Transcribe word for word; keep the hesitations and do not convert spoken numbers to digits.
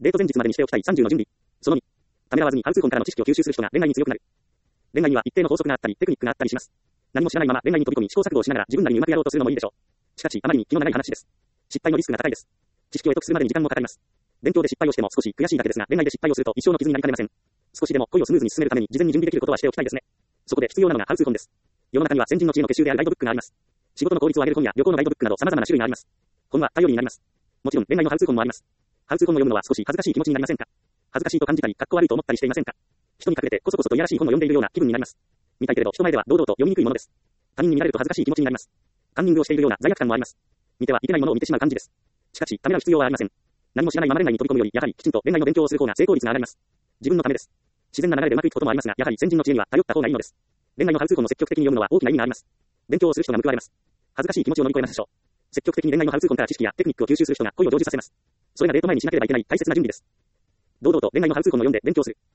デート前日までにしておきたいさんじゅうの準備。そのに。ためらわずにハウツー本からの知識を吸収する人が恋愛に強くなる。恋愛には一定の法則があったり、テクニックがあったりします。何も知らないまま恋愛に飛び込み試行錯誤をしながら自分なりにうまくやろうとするのもいいでしょう。しかし、あまりに気の長い話です。失敗のリスクが高いです。知識を得得するまでに時間もかかります。勉強で失敗をしても少し悔しいだけですが、恋愛で失敗をすると一生の傷になりかねません。少しでも恋をスムーズに進めるために事前に準備できることはしておきたいですね。そこで必要なのがハウツー本です。世の中には先人の知恵の結集であるガイドブックがあります。仕事の効率を上げる本や旅行のガイドブックなど様々な種類があります。本は頼りになります。もちろん恋愛のハウツー本もあります。ハウツー本を読むのは少し恥ずかしい気持ちになりませんか？恥ずかしいと感じたり、かっこ悪いと思ったりしていませんか？人に隠れてこそこそといやらしい本を読んでいるような気分になります。見たいけれど人前では堂々と読みにくいものです。他人に見られると恥ずかしい気持ちになります。カンニングをしているような罪悪感もあります。見てはいけないものを見てしまう感じです。しかし、ためらう必要はありません。何も知らないまま恋愛に飛び込むより、やはりきちんと恋愛の勉強をする方が成功率が上がります。自分のためです。自然な流れでうまくいくこともありますが、やはり先人の知恵には頼った方がいいのです。恋愛のハウツー本を積極的に読むのは大きな意味があります。勉強をする人が報われます。恥ずかしい気持ちを乗り越えましょう。積極的に恋愛のハウツー本から知識やテクニックを吸収する人が恋を成就させます。それがデート前にしなければいけない大切な準備です。堂々と恋愛のハウツー本を読んで勉強する。